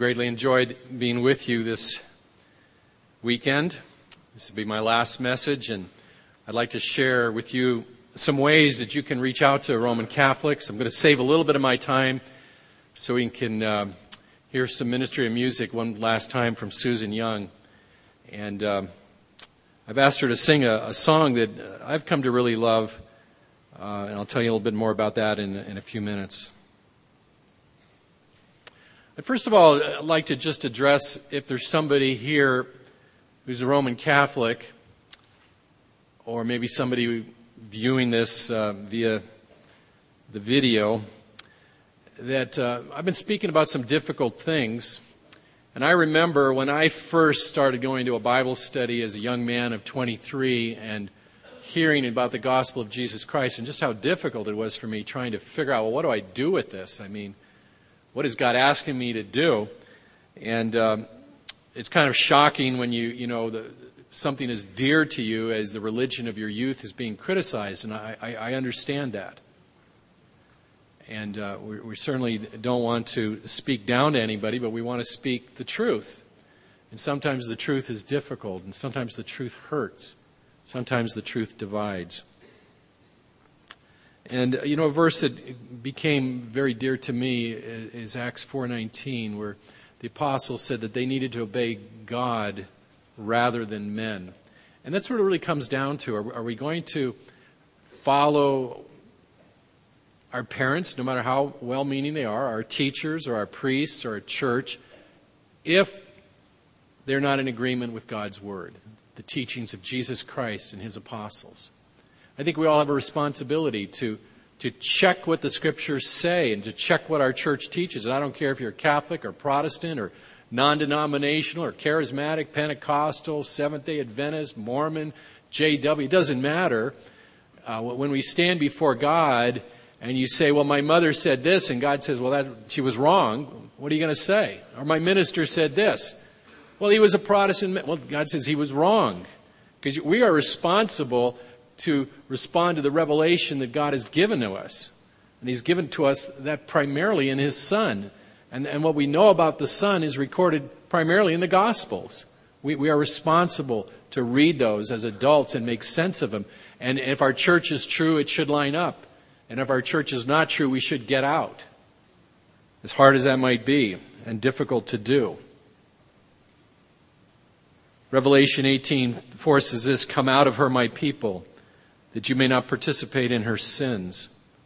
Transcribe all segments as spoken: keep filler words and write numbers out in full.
greatly enjoyed being with you this weekend. This will be my last message, and I'd like to share with you some ways that you can reach out to Roman Catholics. I'm going to save a little bit of my time so we can uh, hear some ministry of music one last time from Susan Young. And uh, I've asked her to sing a, a song that I've come to really love, uh, and I'll tell you a little bit more about that in, in a few minutes. But first of all, I'd like to just address if there's somebody here who's a Roman Catholic, or maybe somebody viewing this uh, via the video, that uh, I've been speaking about some difficult things. And I remember when I first started going to a Bible study as a young man of twenty-three and hearing about the gospel of Jesus Christ and just how difficult it was for me trying to figure out, well, what do I do with this? I mean, what is God asking me to do? And um, it's kind of shocking when you, you know, the, something as dear to you as the religion of your youth is being criticized, and I, I, I understand that. And uh, we, we certainly don't want to speak down to anybody, but we want to speak the truth. And sometimes the truth is difficult, and sometimes the truth hurts. Sometimes the truth divides. And, you know, a verse that became very dear to me is Acts four nineteen, where the apostles said that they needed to obey God rather than men. And that's what it really comes down to. Are, are we going to follow our parents, no matter how well-meaning they are, our teachers or our priests or our church, if they're not in agreement with God's Word, the teachings of Jesus Christ and His apostles? I think we all have a responsibility to, to check what the Scriptures say and to check what our church teaches. And I don't care if you're Catholic or Protestant or non-denominational or charismatic, Pentecostal, Seventh-day Adventist, Mormon, J W. It doesn't matter. Uh, when we stand before God and you say, well, my mother said this, and God says, well, that she was wrong, what are you going to say? Or my minister said this. Well, he was a Protestant. Well, God says he was wrong. Because we are responsible to respond to the revelation that God has given to us. And He's given to us that primarily in His Son. And, and what we know about the Son is recorded primarily in the Gospels. We, we are responsible to read those as adults and make sense of them. And if our church is true, it should line up. And if our church is not true, we should get out. As hard as that might be and difficult to do. Revelation eighteen forces this, come out of her, my people, that you may not participate in her sins.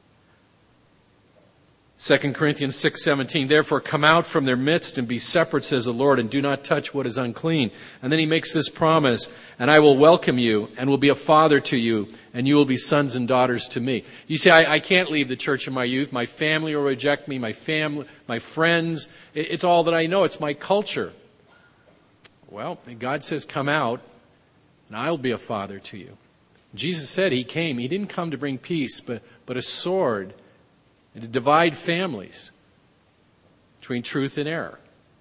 Second Corinthians six seventeen, therefore come out from their midst and be separate, says the Lord, and do not touch what is unclean. And then he makes this promise, and I will welcome you and will be a father to you, and you will be sons and daughters to me. You say, I, I can't leave the church of my youth. My family will reject me, my family, my friends. It, it's all that I know. It's my culture. Well, God says, come out, and I'll be a father to you. Jesus said He came. He didn't come to bring peace, but, but a sword, and to divide families between truth and error.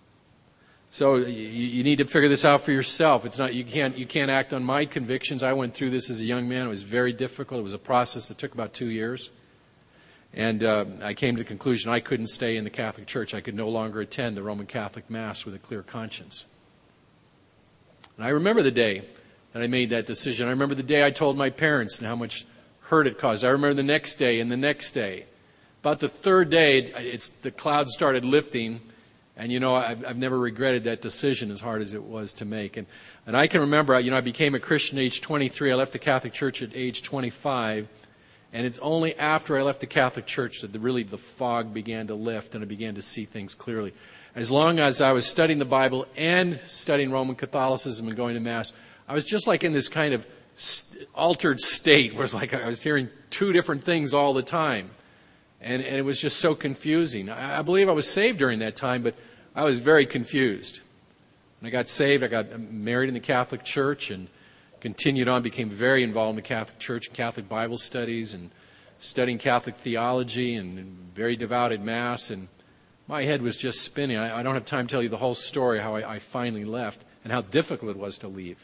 So you, you need to figure this out for yourself. It's not you can't you can't act on my convictions. I went through this as a young man. It was very difficult. It was a process that took about two years. And uh, I came to the conclusion I couldn't stay in the Catholic Church. I could no longer attend the Roman Catholic Mass with a clear conscience. And I remember the day that I made that decision. I remember the day I told my parents and how much hurt it caused. I remember the next day and the next day. About the third day, it's, the clouds started lifting. And, you know, I've, I've never regretted that decision as hard as it was to make. And, and I can remember, you know, I became a Christian at age twenty-three. I left the Catholic Church at age twenty-five. And it's only after I left the Catholic Church that the, really the fog began to lift and I began to see things clearly. As long as I was studying the Bible and studying Roman Catholicism and going to Mass, I was just like in this kind of altered state where it's like I was hearing two different things all the time. And, and it was just so confusing. I, I believe I was saved during that time, but I was very confused. When I got saved, I got married in the Catholic Church and continued on, became very involved in the Catholic Church, Catholic Bible studies, and studying Catholic theology, and, and very devout at Mass. And my head was just spinning. I, I don't have time to tell you the whole story, how I, I finally left and how difficult it was to leave.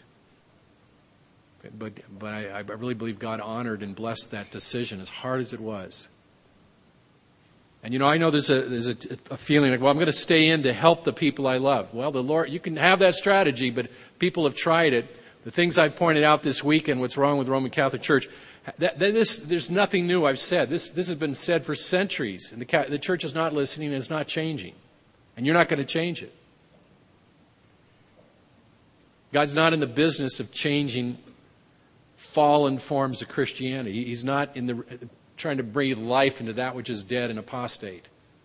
But, but I, I really believe God honored and blessed that decision, as hard as it was. And you know, I know there's a there's a, a feeling like, well, I'm going to stay in to help the people I love. Well, the Lord, you can have that strategy, but people have tried it. The things I pointed out this weekend, what's wrong with the Roman Catholic Church, that, that this, there's nothing new I've said. This this has been said for centuries, and the, the church is not listening and it's not changing. And you're not going to change it. God's not in the business of changing fallen forms of Christianity. He's not in the trying to breathe life into that which is dead and apostate.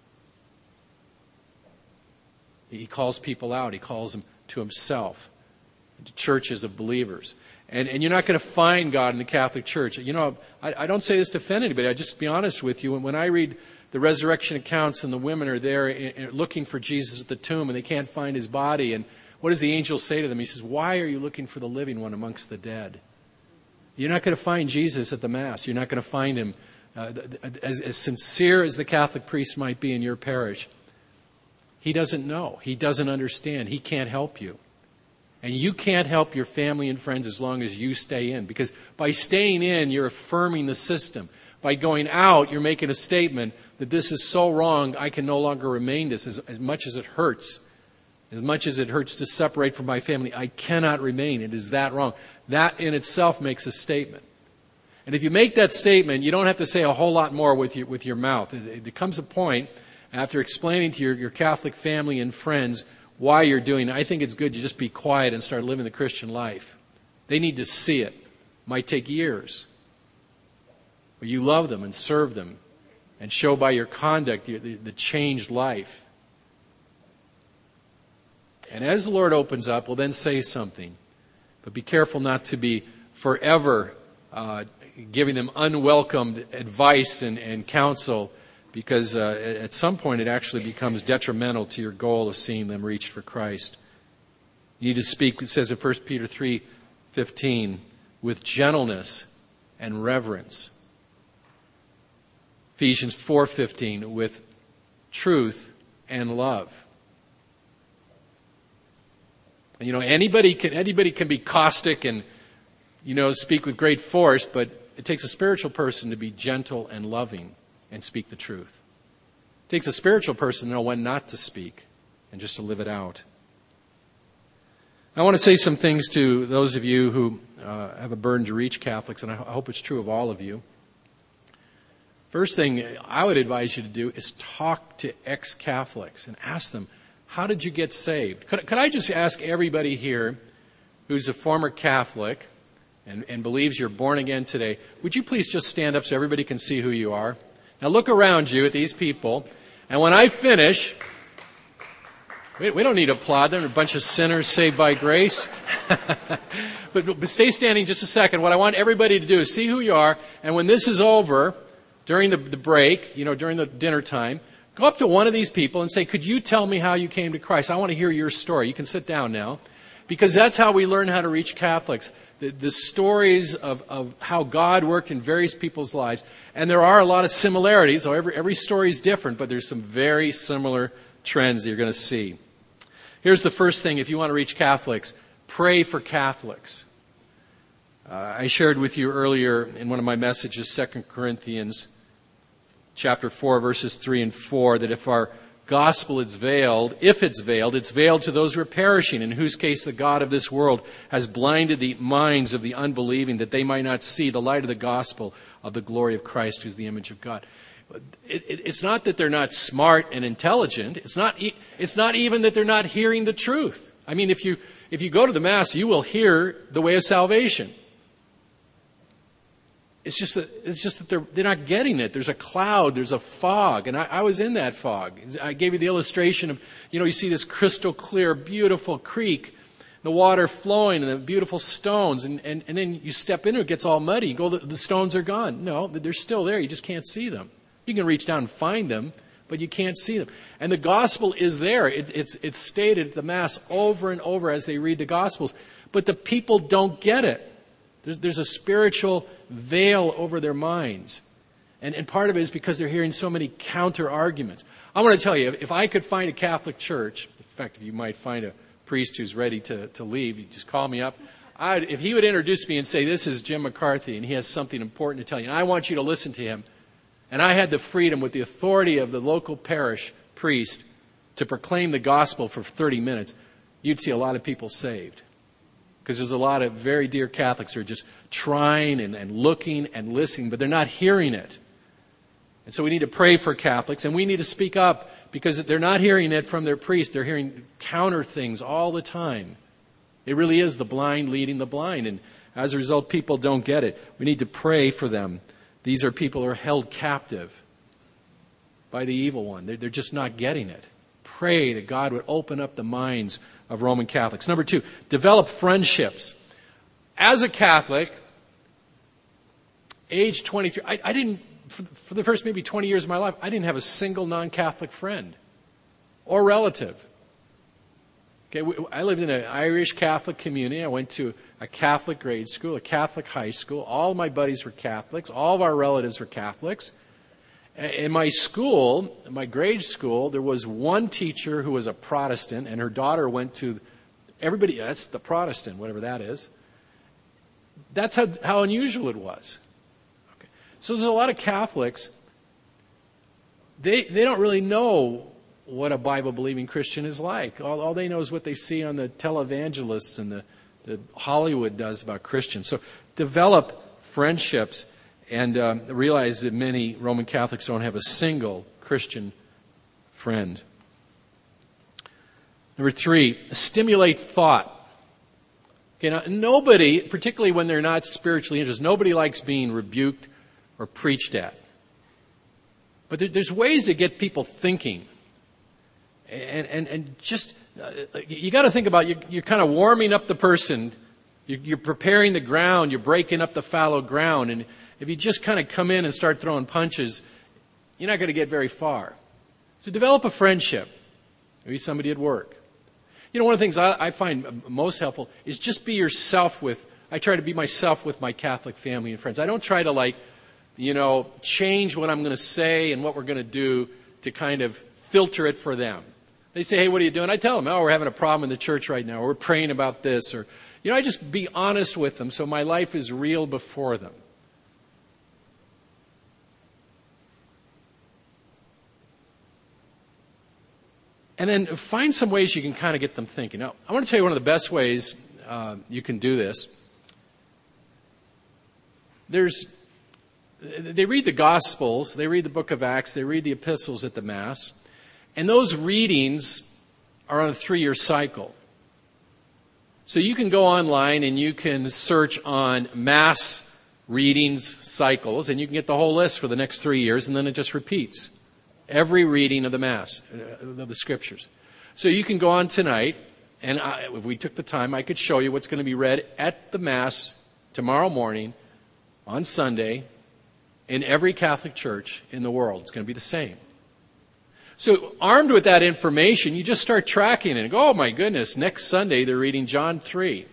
He calls people out. He calls them to himself, to churches of believers. And, and you're not going to find God in the Catholic Church. You know, I, I don't say this to offend anybody. I just be honest with you. When, when I read the resurrection accounts and the women are there in, in, looking for Jesus at the tomb and they can't find his body, and what does the angel say to them? He says, "Why are you looking for the living one amongst the dead?" You're not going to find Jesus at the Mass. You're not going to find him. Uh, as, as sincere as the Catholic priest might be in your parish, he doesn't know. He doesn't understand. He can't help you. And you can't help your family and friends as long as you stay in. Because by staying in, you're affirming the system. By going out, you're making a statement that this is so wrong, I can no longer remain this. As, as much as it hurts, as much as it hurts to separate from my family, I cannot remain. It is that wrong. That in itself makes a statement. And if you make that statement, you don't have to say a whole lot more with your, with your mouth. It, it comes a point, after explaining to your, your Catholic family and friends why you're doing it, I think it's good you just be quiet and start living the Christian life. They need to see it. It might take years. But you love them and serve them and show by your conduct the, the, the changed life. And as the Lord opens up, we'll then say something. But be careful not to be forever uh, giving them unwelcomed advice and, and counsel, because uh, at some point it actually becomes detrimental to your goal of seeing them reached for Christ. You need to speak, it says in First Peter three fifteen, with gentleness and reverence. Ephesians four fifteen, with truth and love. And, you know, anybody can anybody can be caustic and, you know, speak with great force, but it takes a spiritual person to be gentle and loving and speak the truth. It takes a spiritual person to know when not to speak and just to live it out. I want to say some things to those of you who uh, have a burden to reach Catholics, and I hope it's true of all of you. First thing I would advise you to do is talk to ex-Catholics and ask them, how did you get saved? Could, could I just ask everybody here who's a former Catholic and, and believes you're born again today, would you please just stand up so everybody can see who you are? Now look around you at these people, and when I finish, we, we don't need to applaud them. They're a bunch of sinners saved by grace. but, but stay standing just a second. What I want everybody to do is see who you are, and when this is over, during the, the break, you know, during the dinner time, go up to one of these people and say, could you tell me how you came to Christ? I want to hear your story. You can sit down now. Because that's how we learn how to reach Catholics. The, the stories of, of how God worked in various people's lives. And there are a lot of similarities. So every, every story is different, but there's some very similar trends that you're going to see. Here's the first thing. If you want to reach Catholics, pray for Catholics. Uh, I shared with you earlier in one of my messages, Second Corinthians chapter four, verses three and four, that if our gospel is veiled, if it's veiled, it's veiled to those who are perishing, in whose case the God of this world has blinded the minds of the unbelieving, that they might not see the light of the gospel of the glory of Christ, who's the image of God. It, it, it's not that they're not smart and intelligent. It's not, it's not even that they're not hearing the truth. I mean, if you, if you go to the Mass, you will hear the way of salvation. It's just that, it's just that they're, they're not getting it. There's a cloud, there's a fog, and I, I was in that fog. I gave you the illustration of, you know, you see this crystal clear, beautiful creek, the water flowing and the beautiful stones, and, and, and then you step into it, it gets all muddy. You go, the, the stones are gone. No, they're still there. You just can't see them. You can reach down and find them, but you can't see them. And the gospel is there. It, it's, it's stated at the Mass over and over as they read the Gospels. But the people don't get it. There's, there's a spiritual veil over their minds. And, and part of it is because they're hearing so many counter-arguments. I want to tell you, if, if I could find a Catholic church, in fact, if you might find a priest who's ready to, to leave, you just call me up. I'd, if he would introduce me and say, this is Jim McCarthy, and he has something important to tell you, and I want you to listen to him, and I had the freedom with the authority of the local parish priest to proclaim the gospel for thirty minutes, you'd see a lot of people saved. Because there's a lot of very dear Catholics who are just trying and, and looking and listening, but they're not hearing it. And so we need to pray for Catholics, and we need to speak up, because they're not hearing it from their priest. They're hearing counter things all the time. It really is the blind leading the blind, and as a result, people don't get it. We need to pray for them. These are people who are held captive by the evil one. They're, they're just not getting it. Pray that God would open up the minds of Roman Catholics. Number two, develop friendships. As a Catholic, age twenty-three, I, I didn't, for, for the first maybe twenty years of my life, I didn't have a single non-Catholic friend or relative. Okay, I lived in an Irish Catholic community. I went to a Catholic grade school, a Catholic high school. All of my buddies were Catholics. All of our relatives were Catholics. In my school, my grade school, there was one teacher who was a Protestant, and her daughter went to, everybody, that's the Protestant, whatever that is. That's how, how unusual it was. Okay. So there's a lot of Catholics, they, they don't really know what a Bible-believing Christian is like. All, all they know is what they see on the televangelists and the, the Hollywood does about Christians. So develop friendships. And um, realize that many Roman Catholics don't have a single Christian friend. Number three, stimulate thought. Okay, now, nobody, particularly when they're not spiritually interested, nobody likes being rebuked or preached at. But there, there's ways to get people thinking. And, and, and just, uh, you got to think about, you, you're kind of warming up the person. You're, you're preparing the ground. You're breaking up the fallow ground. And if you just kind of come in and start throwing punches, you're not going to get very far. So develop a friendship. Maybe somebody at work. You know, one of the things I, I find most helpful is just be yourself with, I try to be myself with my Catholic family and friends. I don't try to like, you know, change what I'm going to say and what we're going to do to kind of filter it for them. They say, hey, what are you doing? I tell them, oh, we're having a problem in the church right now. Or we're praying about this. Or, you know, I just be honest with them so my life is real before them. And then find some ways you can kind of get them thinking. Now, I want to tell you one of the best ways uh, you can do this. There's, they read the Gospels, they read the book of Acts, they read the epistles at the Mass, and those readings are on a three-year cycle. So you can go online and you can search on Mass readings cycles, and you can get the whole list for the next three years, and then it just repeats. Every reading of the Mass, of the Scriptures. So you can go on tonight, and I, if we took the time, I could show you what's going to be read at the Mass tomorrow morning, on Sunday, in every Catholic church in the world. It's going to be the same. So armed with that information, you just start tracking it and go, oh my goodness, next Sunday they're reading John three.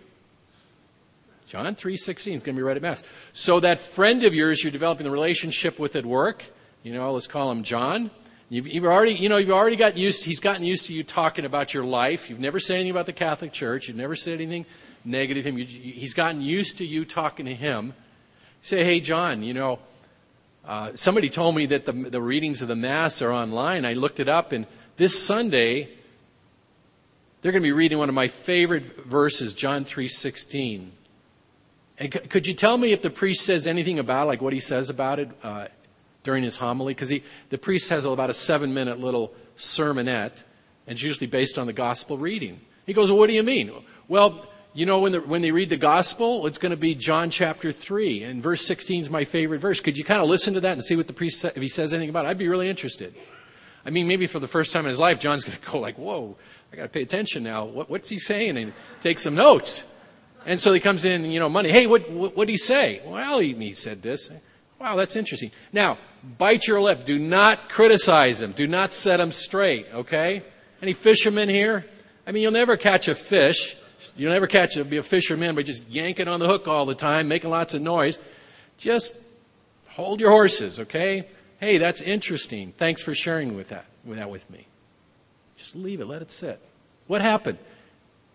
John three sixteen is going to be read at Mass. So that friend of yours you're developing a relationship with at work, you know, let's call him John. You've, you've already, you know, you've already got used, he's gotten used to you talking about your life. You've never said anything about the Catholic Church. You've never said anything negative to him. You, he's gotten used to you talking to him. Say, hey, John, you know, uh, somebody told me that the, the readings of the Mass are online. I looked it up, and this Sunday, they're going to be reading one of my favorite verses, John three sixteen. And c- could you tell me if the priest says anything about, like what he says about it, uh, during his homily? Because the priest has about a seven-minute little sermonette, and it's usually based on the gospel reading. He goes, well, what do you mean? Well, you know, when, the, when they read the gospel, it's going to be John chapter three, and verse sixteen is my favorite verse. Could you kind of listen to that and see what the priest says, if he says anything about it? I'd be really interested. I mean, maybe for the first time in his life, John's going to go like, whoa, I got to pay attention now. What, what's he saying? And take some notes. And so he comes in, you know, Monday. Hey, what what did he say? Well, he, he said this. Wow, that's interesting. Now, bite your lip. Do not criticize him. Do not set him straight, okay? Any fishermen here? I mean, you'll never catch a fish. You'll never catch it, be a fisherman by just yanking on the hook all the time, making lots of noise. Just hold your horses, okay? Hey, that's interesting. Thanks for sharing with that, with that with me. Just leave it. Let it sit. What happened?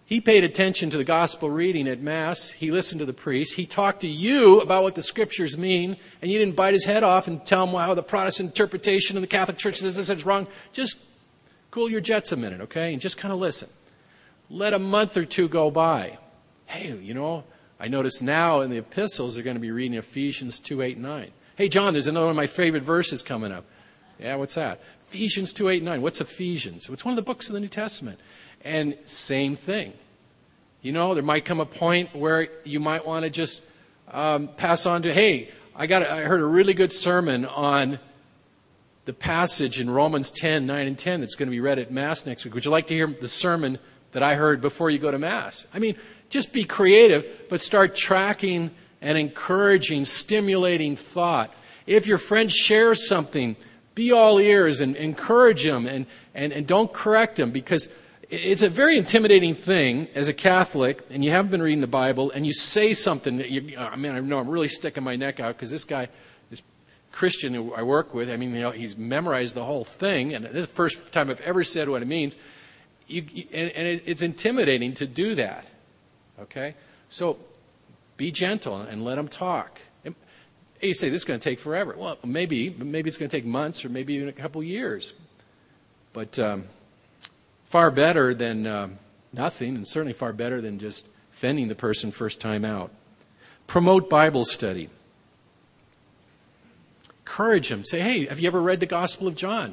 He paid attention to the gospel reading at Mass. He listened to the priest. He talked to you about what the Scriptures mean, and you didn't bite his head off and tell him how the Protestant interpretation and the Catholic Church says this is wrong. Just cool your jets a minute, okay, and just kind of listen. Let a month or two go by. Hey, you know, I notice now in the epistles they're going to be reading Ephesians two, eight, nine. Hey, John, there's another one of my favorite verses coming up. Yeah, what's that? Ephesians two, eight, nine. What's Ephesians? It's one of the books of the New Testament. And same thing. You know, there might come a point where you might want to just um, pass on to, hey, I got I heard a really good sermon on the passage in Romans ten, nine and ten that's going to be read at Mass next week. Would you like to hear the sermon that I heard before you go to Mass? I mean, just be creative, but start tracking and encouraging, stimulating thought. If your friend shares something, be all ears and encourage them and, and, and don't correct them, because it's a very intimidating thing as a Catholic, and you haven't been reading the Bible, and you say something that you, I mean, I know I'm really sticking my neck out because this guy, this Christian who I work with, I mean, you know, he's memorized the whole thing, and this is the first time I've ever said what it means. You, you, and and it, it's intimidating to do that, okay? So be gentle and let them talk. And you say, this is going to take forever. Well, maybe, maybe it's going to take months or maybe even a couple years. But um, far better than um, nothing, and certainly far better than just offending the person first time out. Promote Bible study. Encourage them. Say, hey, have you ever read the Gospel of John?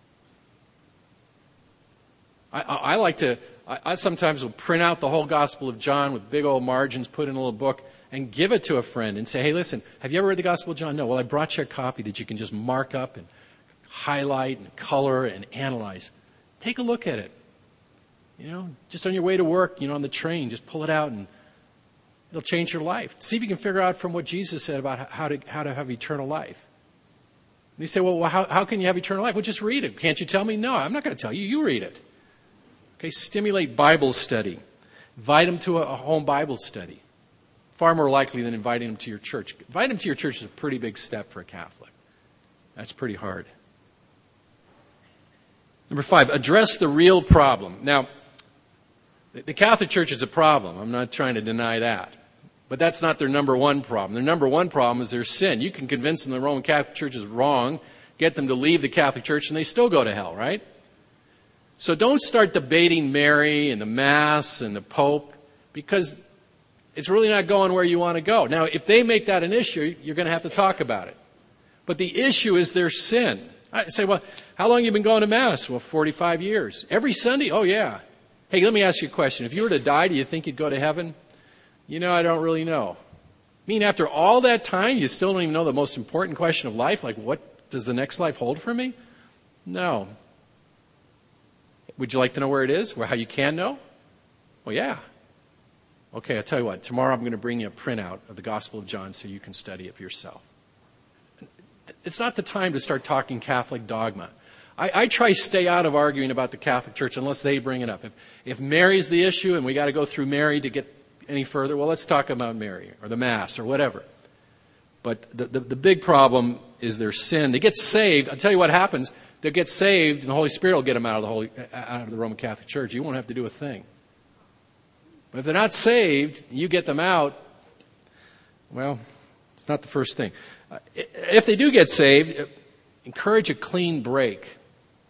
I, I, I like to, I, I sometimes will print out the whole Gospel of John with big old margins, put in a little book, and give it to a friend and say, hey, listen, have you ever read the Gospel of John? No. Well, I brought you a copy that you can just mark up and highlight and color and analyze. Take a look at it. You know, just on your way to work, you know, on the train, just pull it out and it'll change your life. See if you can figure out from what Jesus said about how to how to have eternal life. And you say, well, how, how can you have eternal life? Well, just read it. Can't you tell me? No, I'm not going to tell you. You read it. Okay, stimulate Bible study. Invite them to a, a home Bible study. Far more likely than inviting them to your church. Inviting them to your church is a pretty big step for a Catholic. That's pretty hard. Number five, address the real problem. Now, the Catholic Church is a problem. I'm not trying to deny that. But that's not their number one problem. Their number one problem is their sin. You can convince them the Roman Catholic Church is wrong, get them to leave the Catholic Church, and they still go to hell, right? So don't start debating Mary and the Mass and the Pope, because it's really not going where you want to go. Now, if they make that an issue, you're going to have to talk about it. But the issue is their sin. I say, well, how long have you been going to Mass? Well, forty-five years. Every Sunday? Oh, yeah. Hey, let me ask you a question. If you were to die, do you think you'd go to heaven? You know, I don't really know. I mean, after all that time, you still don't even know the most important question of life, like what does the next life hold for me? No. Would you like to know where it is? Where how you can know? Well, yeah. Okay, I'll tell you what. Tomorrow I'm going to bring you a printout of the Gospel of John so you can study it for yourself. It's not the time to start talking Catholic dogma. I, I try to stay out of arguing about the Catholic Church unless they bring it up. If, if Mary's the issue and we got to go through Mary to get any further, well, let's talk about Mary or the Mass or whatever. But the, the, the big problem is their sin. They get saved. I'll tell you what happens. They'll get saved and the Holy Spirit will get them out of the Holy, out of the Roman Catholic Church. You won't have to do a thing. But if they're not saved, you get them out, well, it's not the first thing. Uh, if they do get saved, encourage a clean break.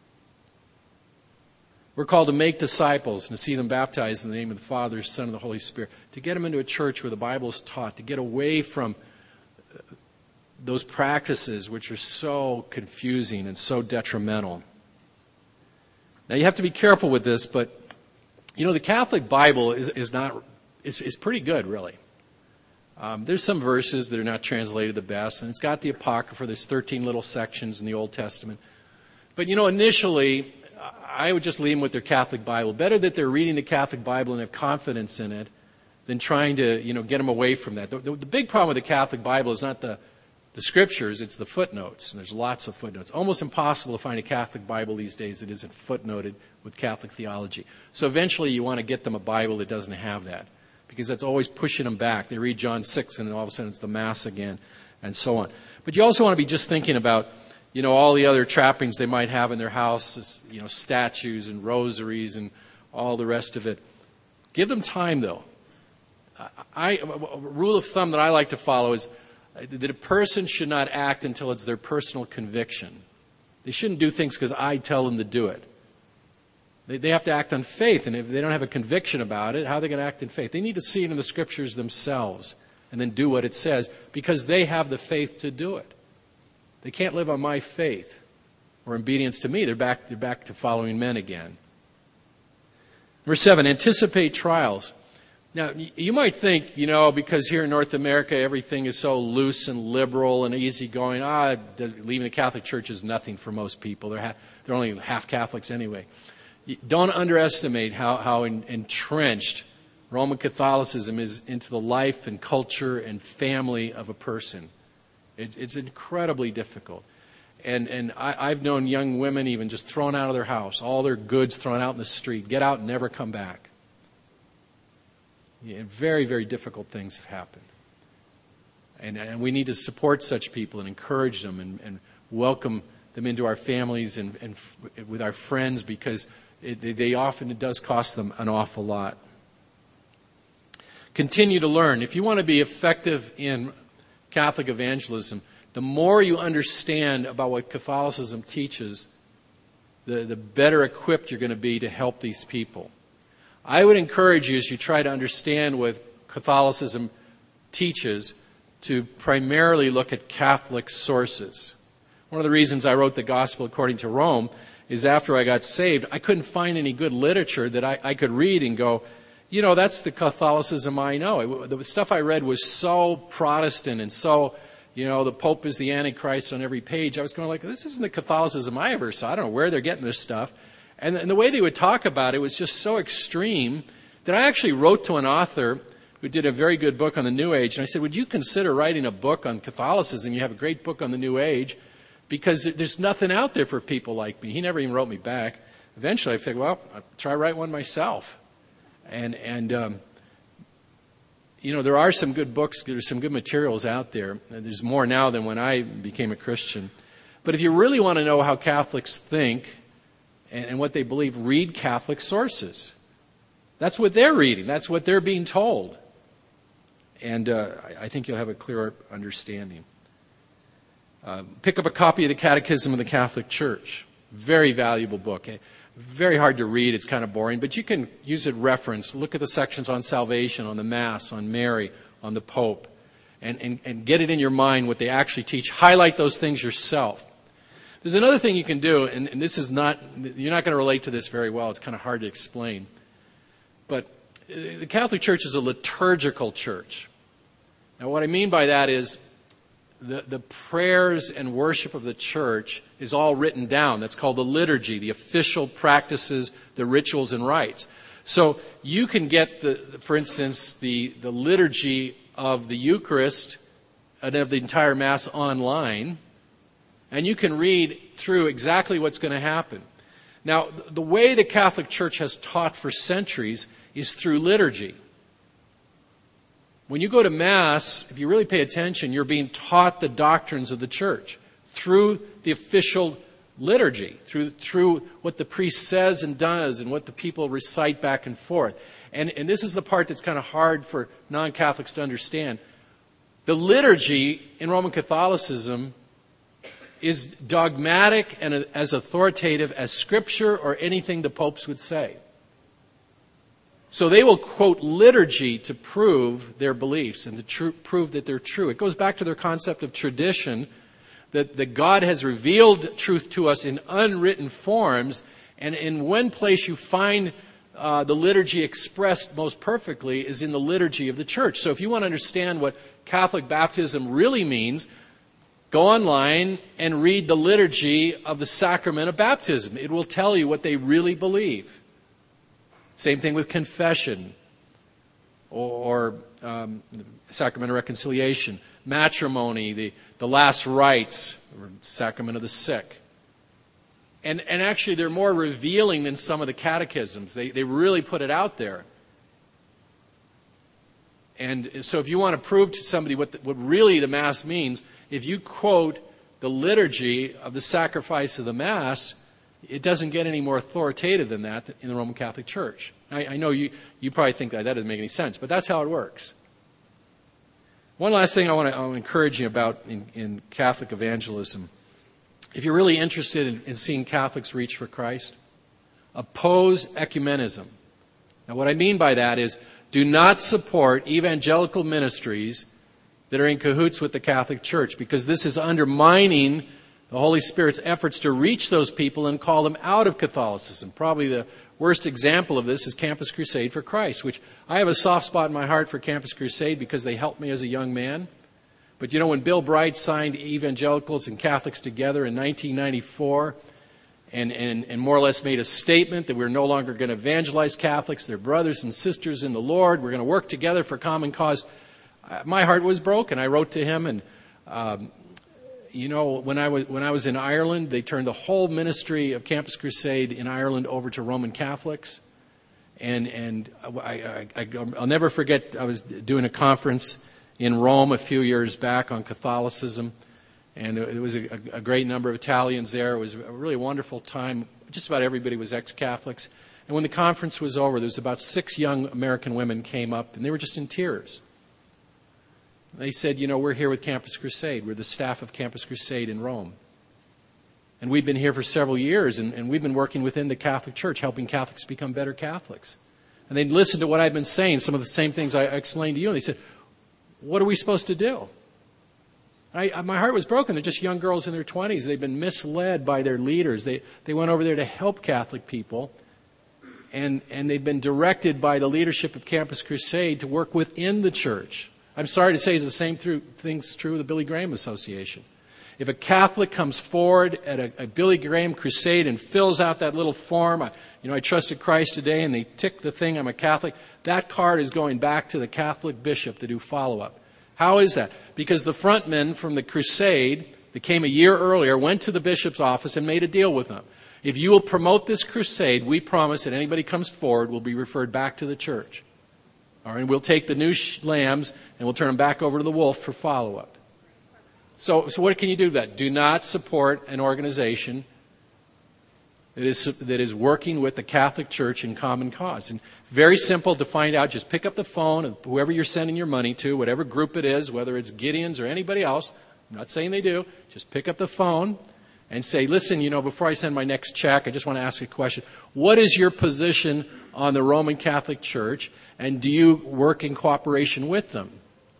We're called to make disciples and to see them baptized in the name of the Father, Son, and the Holy Spirit. To get them into a church where the Bible is taught. To get away from those practices which are so confusing and so detrimental. Now you have to be careful with this, but you know the Catholic Bible is, is not is, is pretty good, really. Um, there's some verses that are not translated the best, and it's got the Apocrypha. There's thirteen little sections in the Old Testament. But you know, initially, I would just leave them with their Catholic Bible. Better that they're reading the Catholic Bible and have confidence in it than trying to, you know, get them away from that. The, the, the big problem with the Catholic Bible is not the, the scriptures, it's the footnotes. And there's lots of footnotes. Almost impossible to find a Catholic Bible these days that isn't footnoted with Catholic theology. So eventually you want to get them a Bible that doesn't have that, because that's always pushing them back. They read John six and then all of a sudden it's the Mass again and so on. But you also want to be just thinking about, you know, all the other trappings they might have in their house, you know, statues and rosaries and all the rest of it. Give them time, though. I, a rule of thumb that I like to follow is that a person should not act until it's their personal conviction. They shouldn't do things because I tell them to do it. They, they have to act on faith, and if they don't have a conviction about it, how are they going to act in faith? They need to see it in the Scriptures themselves and then do what it says because they have the faith to do it. They can't live on my faith or obedience to me. They're back, they're back to following men again. Number seven, anticipate trials. Now, you might think, you know, because here in North America everything is so loose and liberal and easygoing, ah, leaving the Catholic Church is nothing for most people. They're, ha- they're only half Catholics anyway. Don't underestimate how, how in, entrenched Roman Catholicism is into the life and culture and family of a person. It, it's incredibly difficult. And, and I, I've known young women even just thrown out of their house, all their goods thrown out in the street, get out and never come back. Yeah, very, very difficult things have happened. And, and we need to support such people and encourage them and, and welcome them into our families and, and f- with our friends because it, they often, it does cost them an awful lot. Continue to learn. If you want to be effective in Catholic evangelism, the more you understand about what Catholicism teaches, the, the better equipped you're going to be to help these people. I would encourage you, as you try to understand what Catholicism teaches, to primarily look at Catholic sources. One of the reasons I wrote the Gospel According to Rome is after I got saved, I couldn't find any good literature that I, I could read and go, you know, that's the Catholicism I know. It, the stuff I read was so Protestant and so, you know, the Pope is the Antichrist on every page. I was going like, this isn't the Catholicism I ever saw. I don't know where they're getting this stuff. And, and the way they would talk about it was just so extreme that I actually wrote to an author who did a very good book on the New Age. And I said, would you consider writing a book on Catholicism? You have a great book on the New Age because there's nothing out there for people like me. He never even wrote me back. Eventually I figured, well, I'll try to write one myself. And, and um, you know, there are some good books, there's some good materials out there. There's more now than when I became a Christian. But if you really want to know how Catholics think and, and what they believe, read Catholic sources. That's what they're reading. That's what they're being told. And uh, I think you'll have a clearer understanding. Uh, pick up a copy of the Catechism of the Catholic Church. Very valuable book. Very hard to read. It's kind of boring. But you can use it reference. Look at the sections on salvation, on the Mass, on Mary, on the Pope. And, and, and get it in your mind what they actually teach. Highlight those things yourself. There's another thing you can do, and, and this is not, you're not going to relate to this very well. It's kind of hard to explain. But the Catholic Church is a liturgical church. Now, what I mean by that is the, the prayers and worship of the church is all written down. That's called the liturgy, the official practices, the rituals and rites. So you can get, the, for instance, the, the liturgy of the Eucharist and of the entire Mass online, and you can read through exactly what's going to happen. Now, the way the Catholic Church has taught for centuries is through liturgy. When you go to Mass, if you really pay attention, you're being taught the doctrines of the Church through the official liturgy, through through what the priest says and does and what the people recite back and forth. And, and this is the part that's kind of hard for non-Catholics to understand. The liturgy in Roman Catholicism is dogmatic and as authoritative as Scripture or anything the popes would say. So they will quote liturgy to prove their beliefs and to tr- prove that they're true. It goes back to their concept of tradition, that, that God has revealed truth to us in unwritten forms, and in one place you find uh, the liturgy expressed most perfectly is in the liturgy of the church. So if you want to understand what Catholic baptism really means, go online and read the liturgy of the sacrament of baptism. It will tell you what they really believe. Same thing with confession or, or um, the sacrament of reconciliation, matrimony, the, the last rites, or sacrament of the sick. And, and actually they're more revealing than some of the catechisms. They, they really put it out there. And so if you want to prove to somebody what, the, what really the Mass means, if you quote the liturgy of the sacrifice of the Mass, It doesn't get any more authoritative than that in the Roman Catholic Church. I, I know you, you probably think that that doesn't make any sense, but that's how it works. One last thing I want to encourage you about in, in Catholic evangelism. If you're really interested in, in seeing Catholics reach for Christ, oppose ecumenism. Now what I mean by that is do not support evangelical ministries that are in cahoots with the Catholic Church, because this is undermining the Holy Spirit's efforts to reach those people and call them out of Catholicism. Probably the worst example of this is Campus Crusade for Christ, which I have a soft spot in my heart for Campus Crusade because they helped me as a young man. But you know, when Bill Bright signed evangelicals and Catholics together in nineteen ninety-four and, and, and more or less made a statement that we're no longer going to evangelize Catholics, they're brothers and sisters in the Lord, we're going to work together for common cause, my heart was broken. I wrote to him, and um, you know, when I was when I was in Ireland, they turned the whole ministry of Campus Crusade in Ireland over to Roman Catholics, and and I, I, I I'll never forget. I was doing a conference in Rome a few years back on Catholicism, and it was a, a great number of Italians there. It was a really wonderful time. Just about everybody was ex-Catholics, and when the conference was over, there was about six young American women came up, and they were just in tears. They said, you know, we're here with Campus Crusade. We're the staff of Campus Crusade in Rome. And we've been here for several years, and, and we've been working within the Catholic Church, helping Catholics become better Catholics. And they'd listened to what I'd been saying, some of the same things I explained to you, and they said, what are we supposed to do? I, my heart was broken. They're just young girls in their twenties. They've been misled by their leaders. They, they went over there to help Catholic people, and, and they've been directed by the leadership of Campus Crusade to work within the church. I'm sorry to say it's the same through, thing's true of the Billy Graham Association. If a Catholic comes forward at a, a Billy Graham crusade and fills out that little form, I, you know, I trusted Christ today, and they tick the thing, I'm a Catholic, that card is going back to the Catholic bishop to do follow-up. How is that? Because the front men from the crusade that came a year earlier went to the bishop's office and made a deal with them. If you will promote this crusade, we promise that anybody comes forward will be referred back to the church. All right, and we'll take the new sh- lambs and we'll turn them back over to the wolf for follow-up. So, so what can you do with that? Do not support an organization that is that is working with the Catholic Church in common cause. And very simple to find out. Just pick up the phone and whoever you're sending your money to, whatever group it is, whether it's Gideon's or anybody else. I'm not saying they do. Just pick up the phone and say, listen, you know, before I send my next check, I just want to ask a question. What is your position on the Roman Catholic Church? And do you work in cooperation with them?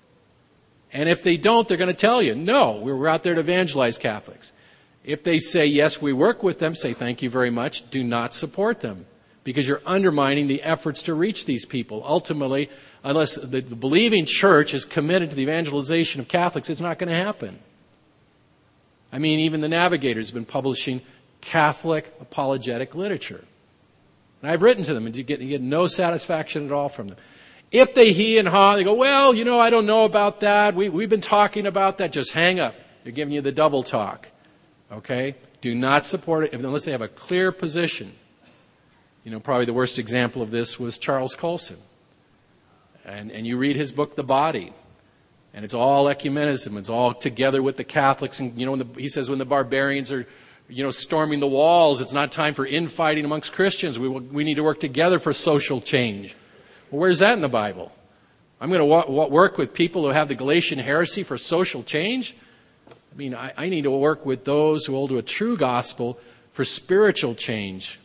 And if they don't, they're going to tell you, no, we're out there to evangelize Catholics. If they say, yes, we work with them, say thank you very much. Do not support them, because you're undermining the efforts to reach these people. Ultimately, unless the believing church is committed to the evangelization of Catholics, it's not going to happen. I mean, even the Navigators have been publishing Catholic apologetic literature. And I've written to them, and you get, you get no satisfaction at all from them. If they he and haw, they go, well, you know, I don't know about that. We, we've been talking about that. Just hang up. They're giving you the double talk. Okay? Do not support it unless they have a clear position. You know, probably the worst example of this was Charles Colson. And, and you read his book, The Body. And it's all ecumenism. It's all together with the Catholics. And, you know, when the, he says when the barbarians are, you know, storming the walls, it's not time for infighting amongst Christians. We, we need to work together for social change. Well, where's that in the Bible? I'm going to wa- wa- work with people who have the Galatian heresy for social change? I mean, I, I need to work with those who hold to a true gospel for spiritual change.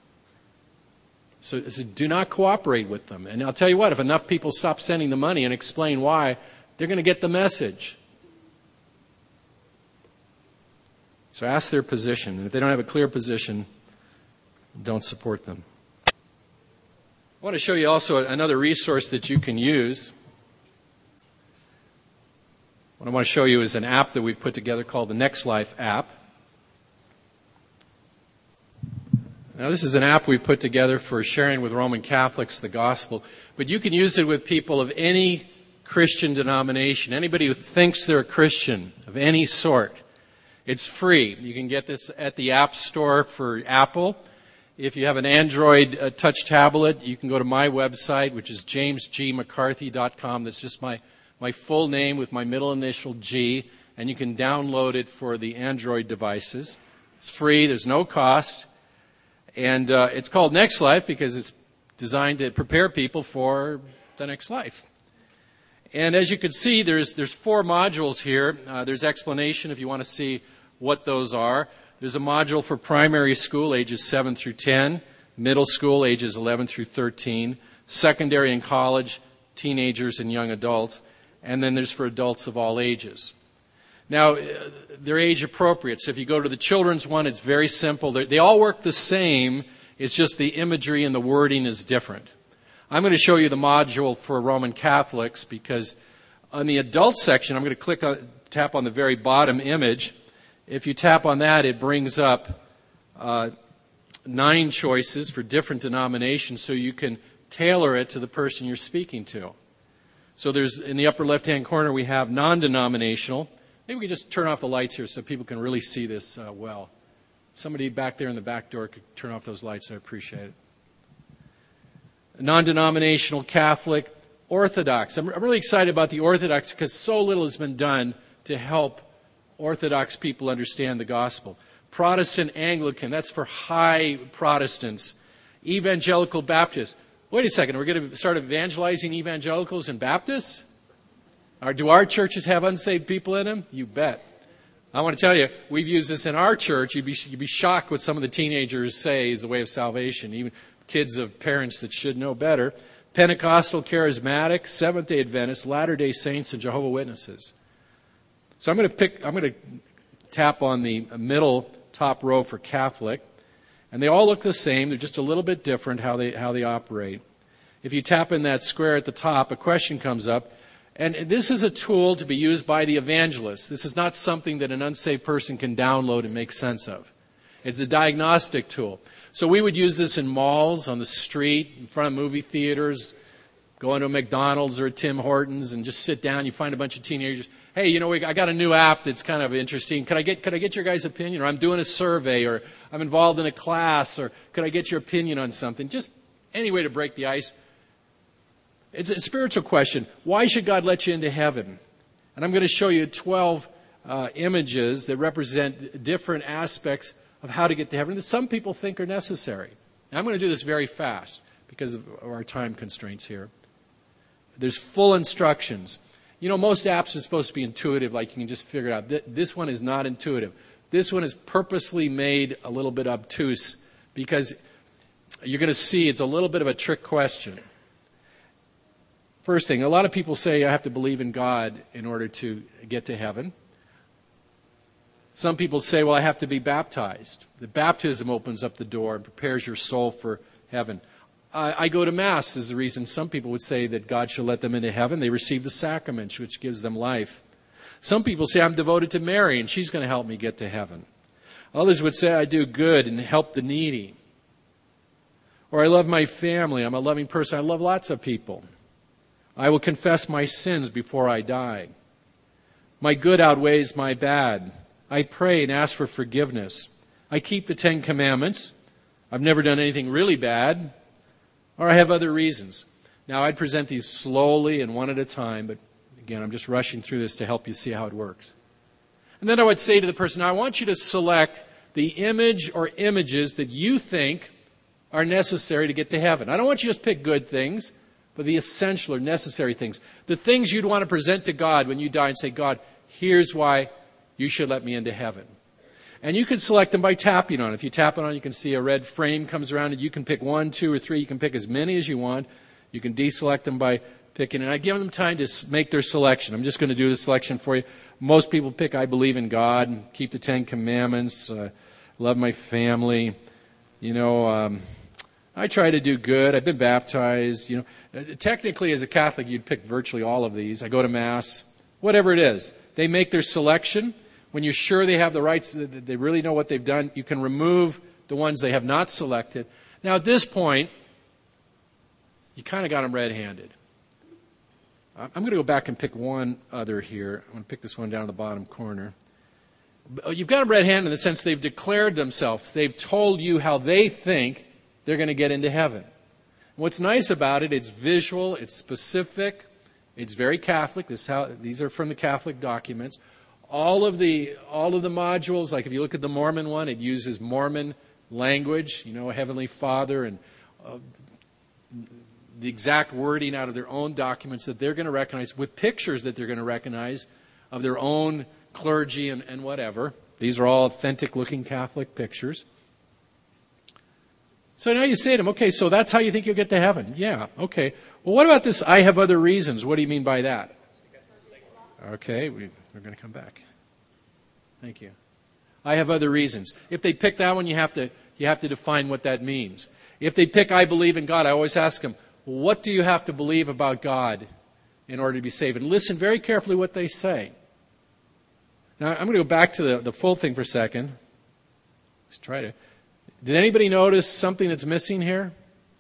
So, so do not cooperate with them. And I'll tell you what, if enough people stop sending the money and explain why, they're going to get the message. So ask their position. And if they don't have a clear position, don't support them. I want to show you also another resource that you can use. What I want to show you is an app that we've put together called the Next Life app. Now, this is an app we've put together for sharing with Roman Catholics the gospel, but you can use it with people of any Christian denomination, anybody who thinks they're a Christian of any sort. It's free. You can get this at the App Store for Apple. If you have an Android uh, touch tablet, you can go to my website, which is james g mccarthy dot com. That's just my, my full name with my middle initial G, and you can download it for the Android devices. It's free. There's no cost. And uh, it's called Next Life because it's designed to prepare people for the next life. And as you can see, there's there's four modules here. Uh, there's explanation if you want to see what those are. There's a module for primary school, ages seven through ten, middle school, ages eleven through thirteen, secondary and college, teenagers and young adults, and then there's for adults of all ages. Now, they're age appropriate. So if you go to the children's one, it's very simple. They're, they all work the same. It's just the imagery and the wording is different. I'm going to show you the module for Roman Catholics because on the adult section, I'm going to click on, tap on the very bottom image. If you tap on that, it brings up uh, nine choices for different denominations so you can tailor it to the person you're speaking to. So there's, in the upper left-hand corner, we have non-denominational. Maybe we can just turn off the lights here so people can really see this uh, well. Somebody back there in the back door could turn off those lights. I appreciate it. Non-denominational, Catholic, Orthodox. I'm, I'm really excited about the Orthodox because so little has been done to help Orthodox people understand the gospel. Protestant, Anglican, that's for high Protestants. Evangelical, Baptist. Wait a second, we're going to start evangelizing evangelicals and Baptists? Or do our churches have unsaved people in them? You bet. I want to tell you, we've used this in our church. You'd be, you'd be shocked what some of the teenagers say is the way of salvation, even kids of parents that should know better. Pentecostal, Charismatic, Seventh-day Adventists, Latter-day Saints, and Jehovah's Witnesses. So I'm going to pick, I'm going to tap on the middle top row for Catholic. And they all look the same. They're just a little bit different how they, how they operate. If you tap in that square at the top, a question comes up. And this is a tool to be used by the evangelist. This is not something that an unsaved person can download and make sense of. It's a diagnostic tool. So we would use this in malls, on the street, in front of movie theaters, go into a McDonald's or a Tim Hortons and just sit down. You find a bunch of teenagers. Hey, you know, I got a new app that's kind of interesting. Could I get, could I get your guys' opinion? Or I'm doing a survey, or I'm involved in a class, or could I get your opinion on something? Just any way to break the ice. It's a spiritual question. Why should God let you into heaven? And I'm going to show you twelve uh, images that represent different aspects of how to get to heaven that some people think are necessary. Now, I'm going to do this very fast because of our time constraints here. There's full instructions. You know, most apps are supposed to be intuitive, like you can just figure it out. This one is not intuitive. This one is purposely made a little bit obtuse because you're going to see it's a little bit of a trick question. First thing, a lot of people say I have to believe in God in order to get to heaven. Some people say, well, I have to be baptized. The baptism opens up the door and prepares your soul for heaven. I, I go to Mass is the reason some people would say that God should let them into heaven. They receive the sacraments, which gives them life. Some people say I'm devoted to Mary and she's going to help me get to heaven. Others would say I do good and help the needy. Or I love my family. I'm a loving person. I love lots of people. I will confess my sins before I die. My good outweighs my bad. I pray and ask for forgiveness. I keep the Ten Commandments. I've never done anything really bad. Or I have other reasons. Now, I'd present these slowly and one at a time, but again, I'm just rushing through this to help you see how it works. And then I would say to the person, I want you to select the image or images that you think are necessary to get to heaven. I don't want you to just pick good things, but the essential or necessary things. The things you'd want to present to God when you die and say, God, here's why you should let me into heaven. And you can select them by tapping on it. If you tap it on, you can see a red frame comes around, and you can pick one, two, or three. You can pick as many as you want. You can deselect them by picking. And I give them time to make their selection. I'm just going to do the selection for you. Most people pick, I believe in God, and keep the Ten Commandments, uh, love my family. You know, um, I try to do good. I've been baptized. You know, technically, as a Catholic, you'd pick virtually all of these. I go to Mass. Whatever it is. They make their selection. When you're sure they have the rights, they really know what they've done, you can remove the ones they have not selected. Now, at this point, you kind of got them red-handed. I'm going to go back and pick one other here. I'm going to pick this one down in the bottom corner. You've got them red-handed in the sense they've declared themselves. They've told you how they think they're going to get into heaven. What's nice about it, it's visual, it's specific, it's very Catholic. This is how, these are from the Catholic documents. All of the all of the modules, like if you look at the Mormon one, it uses Mormon language, you know, Heavenly Father, and uh, the exact wording out of their own documents that they're going to recognize, with pictures that they're going to recognize of their own clergy and, and whatever. These are all authentic-looking Catholic pictures. So now you say to them, okay, so that's how you think you'll get to heaven? Yeah, okay. Well, what about this, I have other reasons? What do you mean by that? Okay, we, we're going to come back. Thank you. I have other reasons. If they pick that one, you have to you have to define what that means. If they pick I believe in God, I always ask them, what do you have to believe about God in order to be saved? And listen very carefully what they say. Now, I'm going to go back to the, the full thing for a second. Let's try to. Did anybody notice something that's missing here?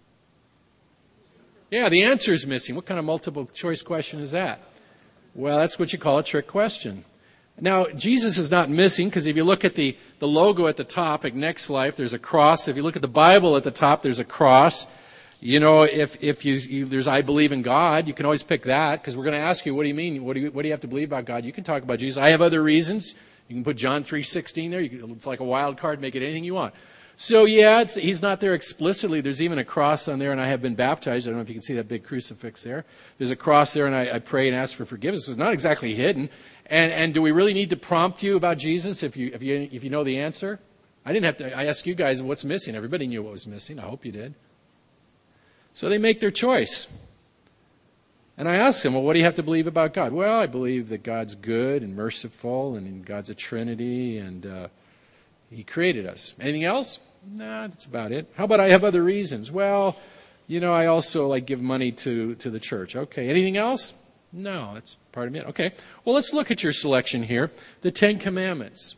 Yeah, the answer is missing. What kind of multiple choice question is that? Well, that's what you call a trick question. Now, Jesus is not missing, because if you look at the, the logo at the top, at Next Life, there's a cross. If you look at the Bible at the top, there's a cross. You know, if, if you, you there's I believe in God, you can always pick that, because we're going to ask you, what do you mean? What do you, what do you have to believe about God? You can talk about Jesus. I have other reasons. You can put John three sixteen there. You can, it's like a wild card, make it anything you want. So, yeah, it's, he's not there explicitly. There's even a cross on there, and I have been baptized. I don't know if you can see that big crucifix there. There's a cross there, and I, I pray and ask for forgiveness. So it's not exactly hidden. And, and do we really need to prompt you about Jesus if you, if you, if you know the answer? I didn't have to, I asked you guys what's missing. Everybody knew what was missing. I hope you did. So they make their choice. And I ask them, well, what do you have to believe about God? Well, I believe that God's good and merciful, and God's a Trinity, and uh, He created us. Anything else? Nah, that's about it. How about I have other reasons? Well, you know, I also like give money to, to the church. Okay. Anything else? No, that's part of it. Okay. Well, let's look at your selection here. The Ten Commandments.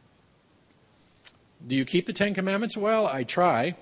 Do you keep the Ten Commandments? Well, I try.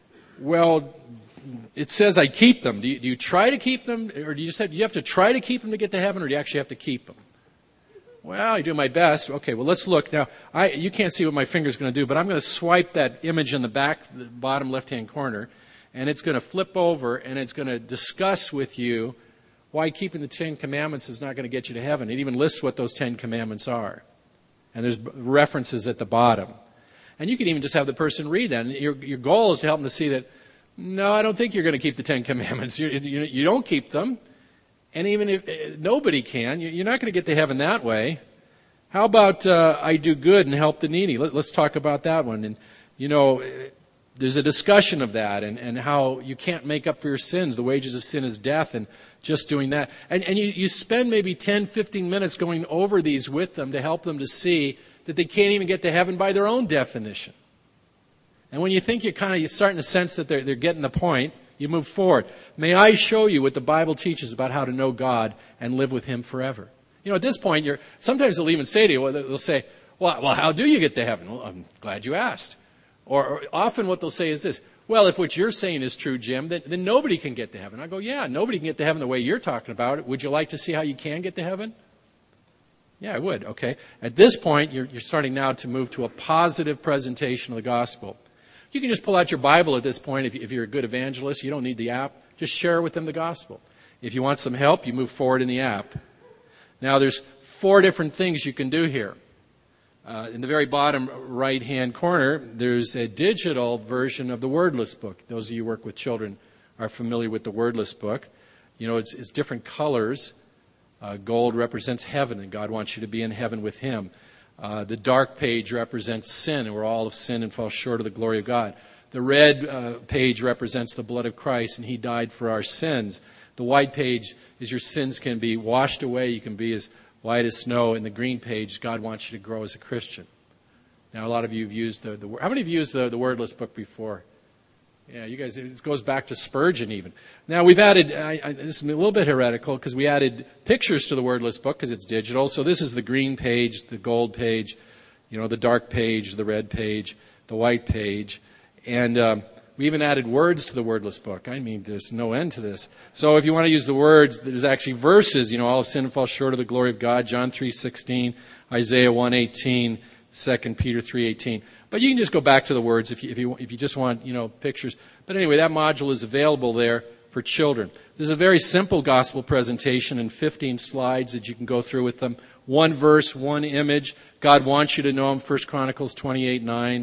Well, it says I keep them. Do you, do you try to keep them? Or do you just have, do you have to try to keep them to get to heaven, or do you actually have to keep them? Well, I do my best. Okay, well, let's look. Now, I, you can't see what my finger's going to do, but I'm going to swipe that image in the back, the bottom left-hand corner, and it's going to flip over, and it's going to discuss with you why keeping the Ten Commandments is not going to get you to heaven. It even lists what those Ten Commandments are. And there's references at the bottom. And you can even just have the person read that. And your, your goal is to help them to see that, no, I don't think you're going to keep the Ten Commandments. You, you, you don't keep them. And even if uh, nobody can, you're not going to get to heaven that way. How about uh, I do good and help the needy? Let, let's talk about that one. And, you know, there's a discussion of that, and, and how you can't make up for your sins. The wages of sin is death, and just doing that. And, and you, you spend maybe ten, fifteen minutes going over these with them to help them to see that they can't even get to heaven by their own definition. And when you think you're kind of, you're starting to sense that they're, they're getting the point, you move forward. May I show you what the Bible teaches about how to know God and live with Him forever? You know, at this point, you're, sometimes they'll even say to you, well, they'll say, well, well, how do you get to heaven? Well, I'm glad you asked. Or, or often what they'll say is this, well, if what you're saying is true, Jim, then, then nobody can get to heaven. I go, yeah, nobody can get to heaven the way you're talking about it. Would you like to see how you can get to heaven? Yeah, I would. Okay. At this point, you're, you're starting now to move to a positive presentation of the gospel. You can just pull out your Bible at this point. If, if you're a good evangelist, you don't need the app. Just share with them the gospel. If you want some help, you move forward in the app. Now, there's four different things you can do here. Uh, in the very bottom right-hand corner, there's a digital version of the Wordless book. Those of you who work with children are familiar with the Wordless book. You know, it's, it's different colors. Uh, gold represents heaven, and God wants you to be in heaven with Him. Uh, the dark page represents sin, and we're all of sin and fall short of the glory of God. The red uh, page represents the blood of Christ, and He died for our sins. The white page is your sins can be washed away. You can be as white as snow. In the green page, God wants you to grow as a Christian. Now, a lot of you have used the, the how many of you used the, the Wordless book before? Yeah, you guys, it goes back to Spurgeon even. Now, we've added, I, I, this is a little bit heretical, because we added pictures to the Wordless book because it's digital. So this is the green page, the gold page, you know, the dark page, the red page, the white page. And um, we even added words to the Wordless book. I mean, there's no end to this. So if you want to use the words, there's actually verses, you know, all of sin falls short of the glory of God, John three sixteen, Isaiah one eighteen, Second Peter three eighteen. But you can just go back to the words if you, if you, if you just want, you know, pictures. But anyway, that module is available there for children. There's a very simple gospel presentation in fifteen slides that you can go through with them. One verse, one image. God wants you to know Him, First Chronicles twenty-eight nine.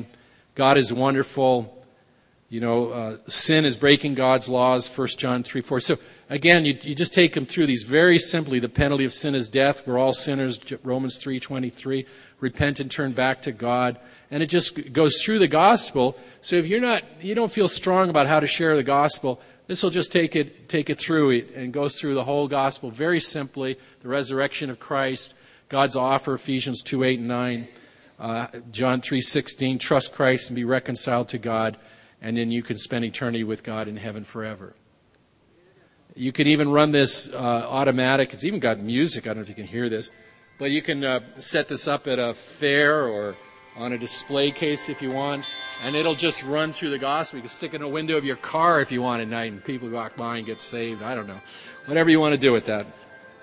God is wonderful. You know, uh, sin is breaking God's laws, First John three four. So again, you, you just take them through these very simply. The penalty of sin is death. We're all sinners, Romans three twenty-three. Repent and turn back to God. And it just goes through the gospel. So if you're not, you don't feel strong about how to share the gospel, this will just take it, take it through it and goes through the whole gospel very simply. The resurrection of Christ, God's offer, Ephesians two eight and nine, uh, John three sixteen, trust Christ and be reconciled to God. And then you can spend eternity with God in heaven forever. You can even run this uh, automatic. It's even got music. I don't know if you can hear this. But you can uh, set this up at a fair or on a display case if you want. And it'll just run through the gospel. You can stick it in a window of your car if you want at night. And people walk by and get saved. I don't know. Whatever you want to do with that.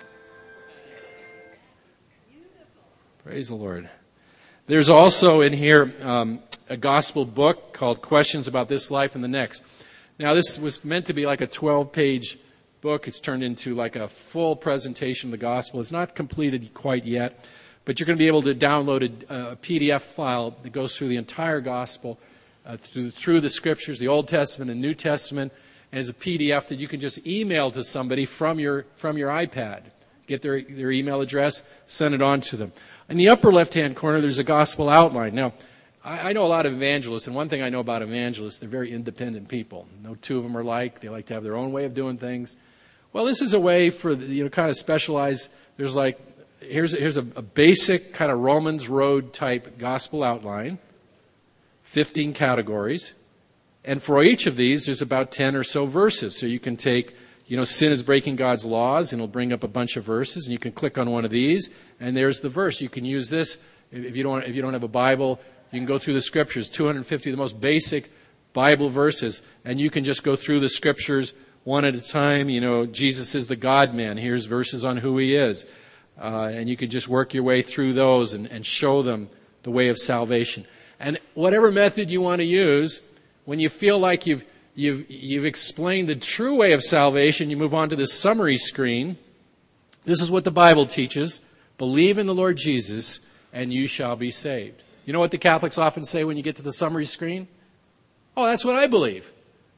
Praise the Lord. There's also in here um, a gospel book called Questions About This Life and the Next. Now, this was meant to be like a twelve-page book. It's turned into like a full presentation of the gospel. It's not completed quite yet, but you're going to be able to download a, a P D F file that goes through the entire gospel, uh, through, through the scriptures, the Old Testament and New Testament, and it's a P D F that you can just email to somebody from your from your iPad. Get their, their email address, send it on to them. In the upper left-hand corner, there's a gospel outline. Now, I, I know a lot of evangelists, and one thing I know about evangelists, they're very independent people. No two of them are alike. They like to have their own way of doing things. Well, this is a way for, you know, kind of specialize. There's like, here's, here's a, a basic kind of Romans Road type gospel outline, fifteen categories. And for each of these, there's about ten or so verses. So you can take, you know, sin is breaking God's laws, and it'll bring up a bunch of verses, and you can click on one of these, and there's the verse. You can use this if you don't if you don't have a Bible. You can go through the scriptures, two hundred fifty of the most basic Bible verses, and you can just go through the scriptures one at a time. You know, Jesus is the God-man. Here's verses on who he is. Uh, and you can just work your way through those and, and show them the way of salvation. And whatever method you want to use, when you feel like you've You've, you've explained the true way of salvation, you move on to this summary screen. This is what the Bible teaches. Believe in the Lord Jesus, and you shall be saved. You know what the Catholics often say when you get to the summary screen? Oh, that's what I believe.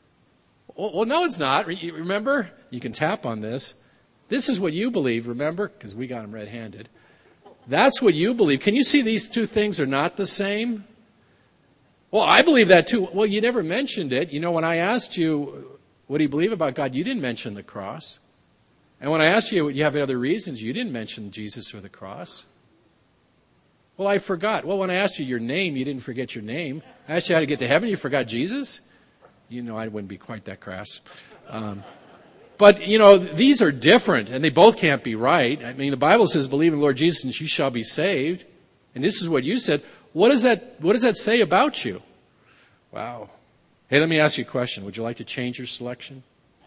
Well, well no, it's not. Remember? You can tap on this. This is what you believe, remember? Because we got them red-handed. That's what you believe. Can you see these two things are not the same? Well, I believe that too. Well, you never mentioned it. You know, when I asked you, what do you believe about God? You didn't mention the cross. And when I asked you, you have other reasons, you didn't mention Jesus or the cross. Well, I forgot. Well, when I asked you your name, you didn't forget your name. I asked you how to get to heaven, you forgot Jesus? You know, I wouldn't be quite that crass. Um, but, you know, these are different, and they both can't be right. I mean, the Bible says, believe in the Lord Jesus, and you shall be saved. And this is what you said. What does that, what does that say about you? Wow. Hey, let me ask you a question. Would you like to change your selection?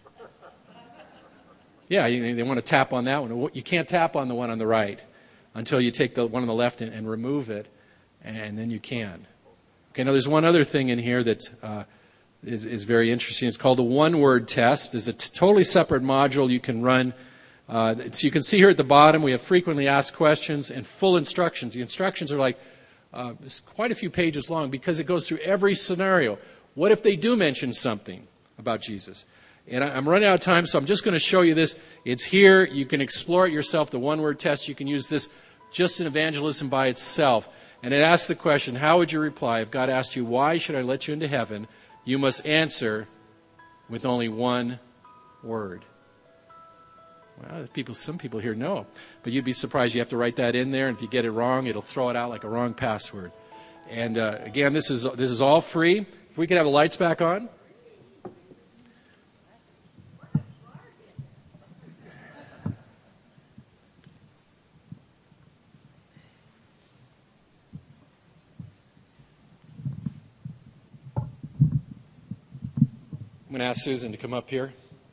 Yeah, you, they want to tap on that one. You can't tap on the one on the right until you take the one on the left and, and remove it, and then you can. Okay, now there's one other thing in here that uh, is, is very interesting. It's called the one-word test. It's a t- totally separate module you can run. Uh, so you can see here at the bottom we have frequently asked questions and full instructions. The instructions are like Uh, it's quite a few pages long because it goes through every scenario. What if they do mention something about Jesus? And I, I'm running out of time, so I'm just going to show you this. It's here. You can explore it yourself, the one-word test. You can use this just in evangelism by itself. And it asks the question, how would you reply if God asked you, why should I let you into heaven? You must answer with only one word. Well, people, some people here know, but you'd be surprised. You have to write that in there, and if you get it wrong, it'll throw it out like a wrong password. And uh, again, this is this is all free. If we could have the lights back on. I'm going to ask Susan to come up here.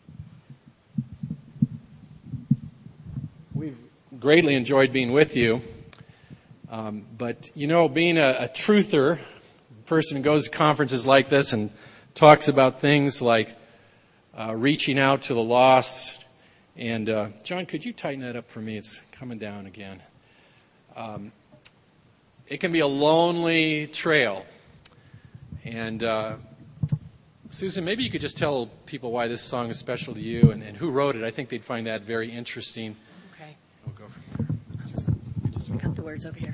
We've greatly enjoyed being with you. Um, but, you know, being a, a truther, a person who goes to conferences like this and talks about things like uh, reaching out to the lost. And, uh, John, could you tighten that up for me? It's coming down again. Um, it can be a lonely trail. And uh, Susan, maybe you could just tell people why this song is special to you and, and who wrote it. I think they'd find that very interesting. Okay. We'll go from there. I'll just, just cut the words over here.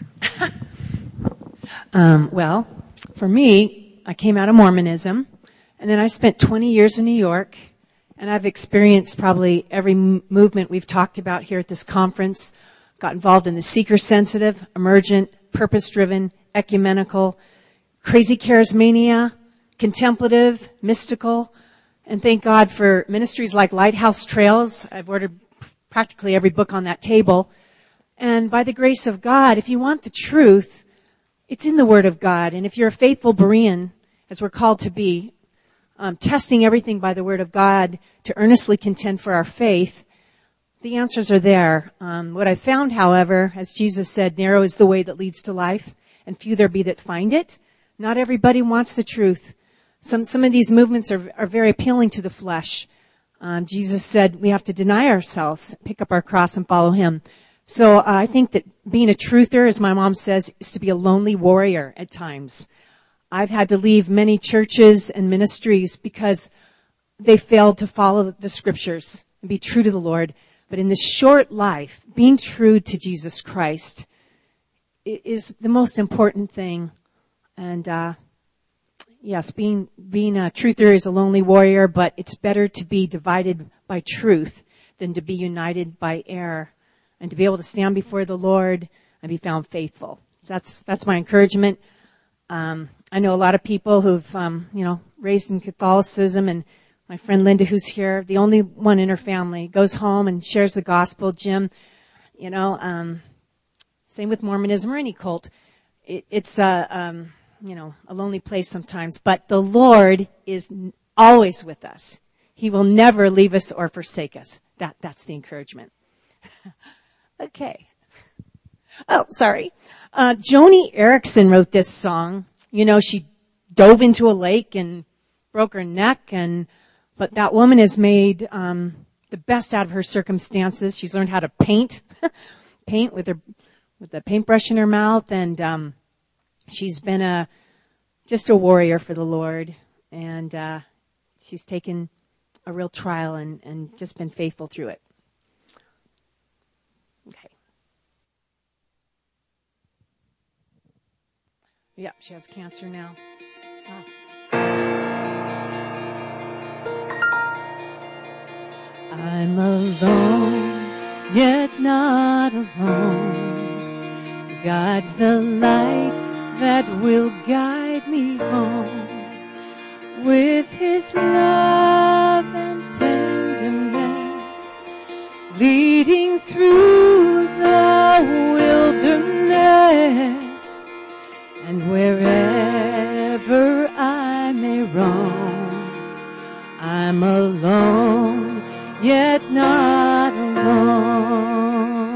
um, well, for me, I came out of Mormonism, and then I spent twenty years in New York, and I've experienced probably every m- movement we've talked about here at this conference. Got involved in the seeker-sensitive, emergent, purpose-driven, ecumenical, crazy charismania, contemplative, mystical, and thank God for ministries like Lighthouse Trails. I've ordered practically every book on that table. And by the grace of God, if you want the truth, it's in the Word of God. And if you're a faithful Berean, as we're called to be, um, testing everything by the Word of God to earnestly contend for our faith, the answers are there. Um, what I found, however, as Jesus said, narrow is the way that leads to life, and few there be that find it. Not everybody wants the truth. Some some of these movements are are very appealing to the flesh. Um, Jesus said we have to deny ourselves, pick up our cross, and follow Him. So uh, I think that being a truther, as my mom says, is to be a lonely warrior at times. I've had to leave many churches and ministries because they failed to follow the Scriptures and be true to the Lord. But in this short life, being true to Jesus Christ is the most important thing. And uh yes, being being a truther is a lonely warrior, but it's better to be divided by truth than to be united by error, and to be able to stand before the Lord and be found faithful. That's that's my encouragement. Um I know a lot of people who've um you know raised in Catholicism, and my friend Linda, who's here, the only one in her family, goes home and shares the gospel. Jim, you know, um same with Mormonism or any cult. It, it's a um you know, a lonely place sometimes, but the Lord is always with us. He will never leave us or forsake us. That, that's the encouragement. Okay. Oh, sorry. Uh, Joni Eareckson wrote this song. You know, she dove into a lake and broke her neck, and, but that woman has made, um, the best out of her circumstances. She's learned how to paint, paint with her, with a paintbrush in her mouth, and, um, she's been a just a warrior for the Lord, and uh, she's taken a real trial and, and just been faithful through it. Okay. Yeah, she has cancer now. Oh. I'm alone, yet not alone. God's the light that will guide me home, with His love and tenderness, leading through the wilderness, and wherever I may roam, I'm alone, yet not alone.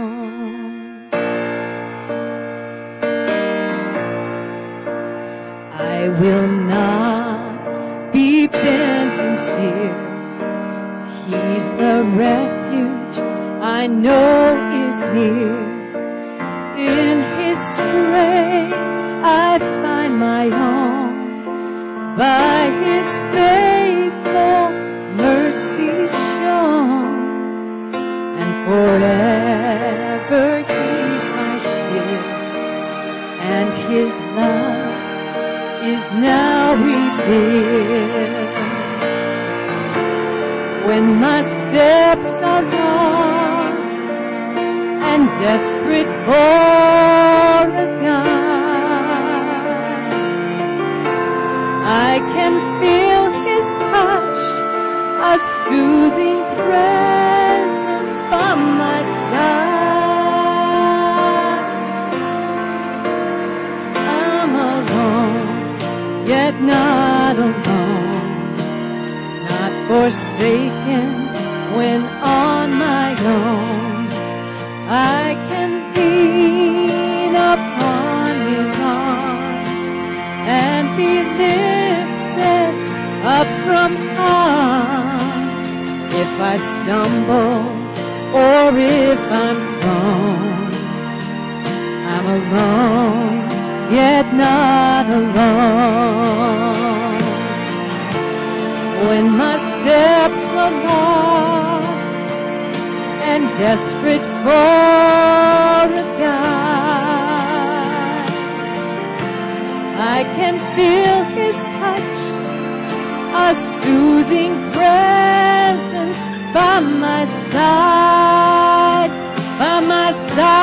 I will not be bent in fear. He's the refuge I know is near. In His strength I find my own. By His faithful mercy shown. And forever He's my shield. And His love is now revealed. When my steps are lost and desperate for a guide, I can feel His touch, a soothing presence by my side. I'm alone, yet not alone, not forsaken when on my own. I can lean upon His arm and be lifted up from harm. If I stumble or if I'm thrown, I'm alone, yet not alone. When my steps are lost and desperate for a guide, I can feel His touch, a soothing presence by my side, by my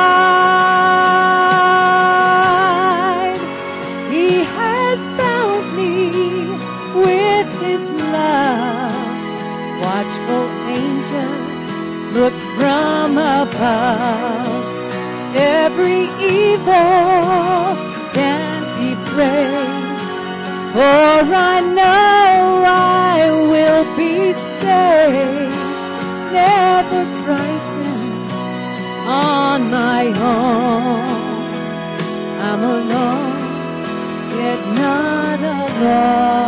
side. He has bound me with His love. Watchful angels look from above. Every evil can be prayed, for I know I will be saved, never frightened on my own. I'm alone, yet not alone.